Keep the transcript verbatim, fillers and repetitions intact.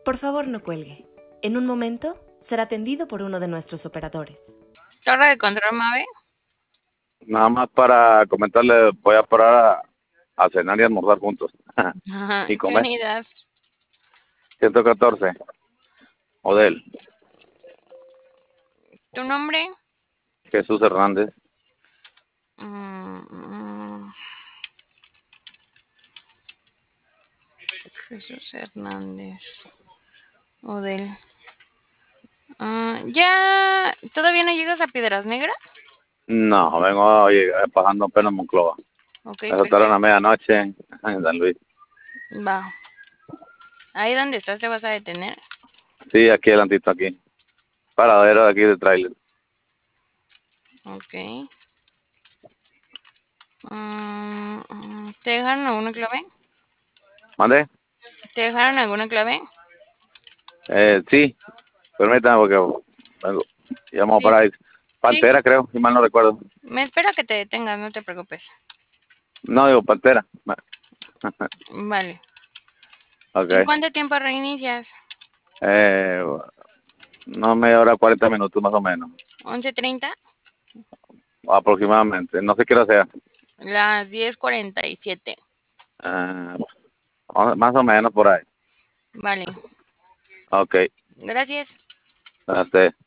Por favor, no cuelgue. En un momento será atendido por uno de nuestros operadores. Torre de control, Mave. Nada más para comentarle, voy a parar a, a cenar y almorzar juntos. Ajá. Y ¿Qué comer. unidad? ciento catorce. Odel. ¿Tu nombre? Jesús Hernández. Mm, mm. Jesús Hernández. Odel. Ah, ¿ya todavía no llegas a Piedras Negras? No, vengo oye, pasando apenas Monclova. Ok, Me soltaron perfecto. a medianoche en, en San Luis. Va. Ahí donde estás te vas a detener. Sí, aquí adelantito, aquí. Paradero de aquí de trailer. Ok. Mm, mm, ¿te dejaron alguna clave? ¿Mande? ¿Te dejaron alguna clave? Eh, sí, permítame porque vengo. Llamo Sí, para ahí. sí. Pantera, creo, si mal no recuerdo. Me espera que te detengas, no te preocupes. No, digo Pantera. Vale. ¿En Ok. cuánto tiempo reinicias? Eh, no media hora, cuarenta minutos más o menos. ¿once treinta? Aproximadamente. No sé qué hora sea. Las diez cuarenta y siete. Eh, más o menos por ahí. Vale. Ok. Gracias. Hasta